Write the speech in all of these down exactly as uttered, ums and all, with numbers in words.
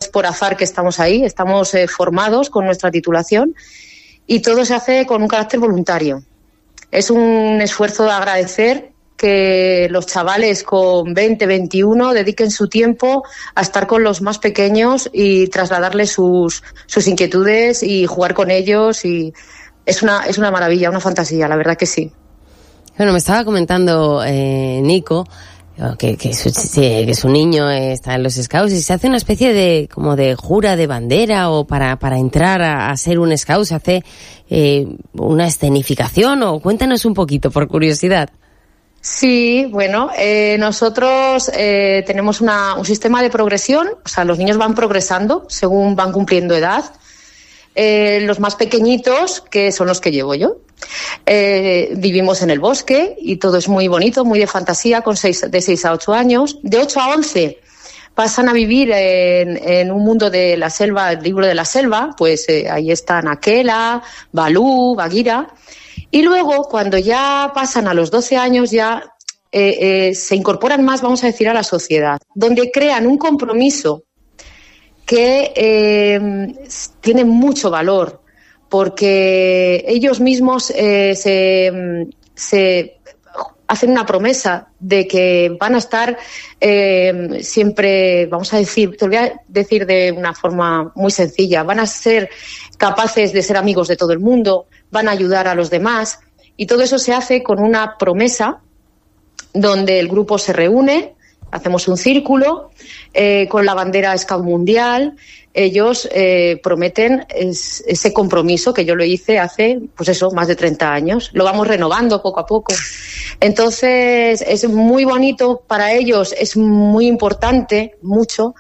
por azar que estamos ahí, estamos eh, formados con nuestra titulación y todo se hace con un carácter voluntario. Es un esfuerzo de agradecer que los chavales con veinte, veintiuno dediquen su tiempo a estar con los más pequeños y trasladarles sus, sus inquietudes y jugar con ellos. Y es una, es una maravilla, una fantasía, la verdad que sí. Bueno, me estaba comentando eh, Nico que, que, su, que su niño está en los Scouts y se hace una especie de como de jura de bandera o para, para entrar a, a ser un Scout se hace eh, una escenificación o cuéntanos un poquito por curiosidad. Sí, bueno, eh, nosotros eh, tenemos una, un sistema de progresión, o sea, los niños van progresando según van cumpliendo edad. Eh, los más pequeñitos, que son los que llevo yo, eh, vivimos en el bosque y todo es muy bonito, muy de fantasía, con seis, de seis a ocho años. De ocho a once pasan a vivir en, en un mundo de la selva, el libro de la selva, pues eh, ahí están Aquela, Balú, Bagheera. Y luego, cuando ya pasan a los doce años, ya eh, eh, se incorporan más, vamos a decir, a la sociedad, donde crean un compromiso que eh, tiene mucho valor, porque ellos mismos eh, se, se hacen una promesa de que van a estar eh, siempre, vamos a decir, te lo voy a decir de una forma muy sencilla, van a ser capaces de ser amigos de todo el mundo, van a ayudar a los demás, y todo eso se hace con una promesa donde el grupo se reúne, hacemos un círculo eh, con la bandera Scout Mundial. Ellos eh, prometen es, ese compromiso que yo lo hice hace, pues eso, más de treinta años. Lo vamos renovando poco a poco. Entonces, es muy bonito para ellos, es muy importante, mucho,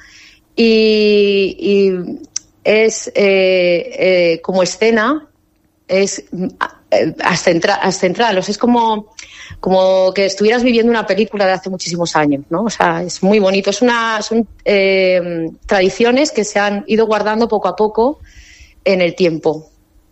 y, y es eh, eh, como escena, es eh, ascentral, o sea, es como... como que estuvieras viviendo una película de hace muchísimos años, ¿no? O sea, es muy bonito. Es una, son eh, tradiciones que se han ido guardando poco a poco en el tiempo.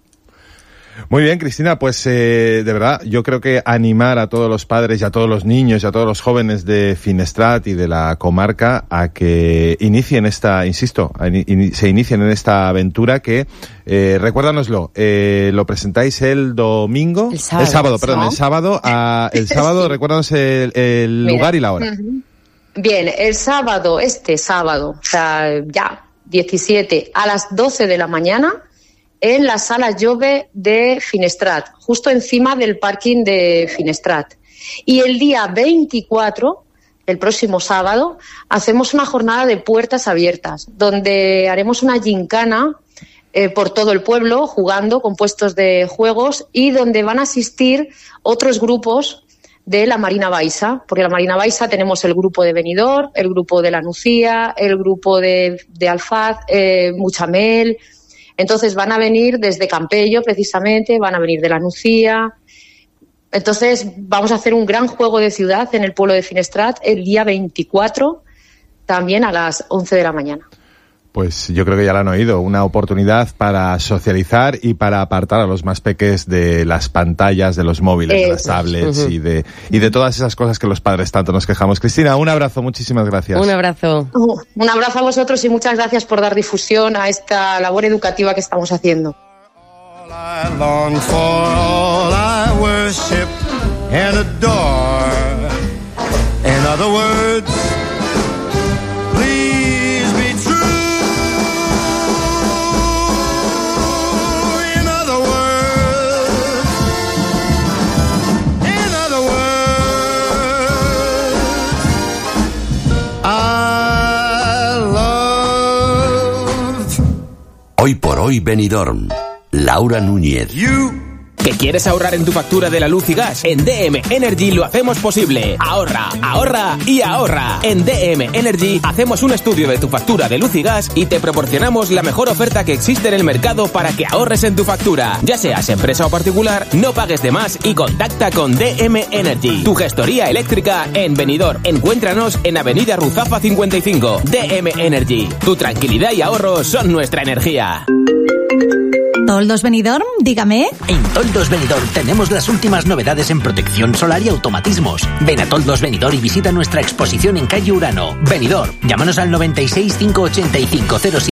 Muy bien, Cristina, pues eh, de verdad, yo creo que animar a todos los padres y a todos los niños y a todos los jóvenes de Finestrat y de la comarca a que inicien esta, insisto, a in, se inicien en esta aventura que, eh, recuérdanoslo, eh, lo presentáis el domingo, el sábado, el sábado perdón, ¿no? el sábado, a, el sábado, sí. Recuérdanos el, el lugar y la hora. Bien, el sábado, este sábado, o sea, ya, diecisiete, a las doce de la mañana, en la sala Jove de Finestrat, justo encima del parking de Finestrat. Y el día veinticuatro, el próximo sábado, hacemos una jornada de puertas abiertas, donde haremos una gincana eh, por todo el pueblo, jugando con puestos de juegos, y donde van a asistir otros grupos de la Marina Baixa, porque la Marina Baixa tenemos el grupo de Benidorm, el grupo de La Nucía, el grupo de, de Alfaz, eh, Muchamel. Entonces van a venir desde Campello, precisamente, van a venir de La Nucía. Entonces vamos a hacer un gran juego de ciudad en el pueblo de Finestrat el día veinticuatro, también a las once de la mañana. Pues yo creo que ya lo han oído, una oportunidad para socializar y para apartar a los más peques de las pantallas, de los móviles, eh, de las tablets uh-huh. y de y de todas esas cosas que los padres tanto nos quejamos. Cristina, un abrazo, muchísimas gracias. Un abrazo. Uh, un abrazo a vosotros y muchas gracias por dar difusión a esta labor educativa que estamos haciendo. All I long for, all I worship and adore. In other words, Hoy por hoy Benidorm. Laura Núñez. You. ¿Que quieres ahorrar en tu factura de la luz y gas? En D M Energy lo hacemos posible. Ahorra, ahorra y ahorra. En D M Energy hacemos un estudio de tu factura de luz y gas y te proporcionamos la mejor oferta que existe en el mercado para que ahorres en tu factura. Ya seas empresa o particular, no pagues de más y contacta con D M Energy, tu gestoría eléctrica en Benidorm. Encuéntranos en Avenida Ruzafa cincuenta y cinco. D M Energy, tu tranquilidad y ahorro son nuestra energía. ¿Toldos Benidorm? Dígame. En Toldos Benidorm tenemos las últimas novedades en protección solar y automatismos. Ven a Toldos Benidorm y visita nuestra exposición en calle Urano. Benidorm, llámanos al noventa y seis, cinco ochenta y cinco, cero siete.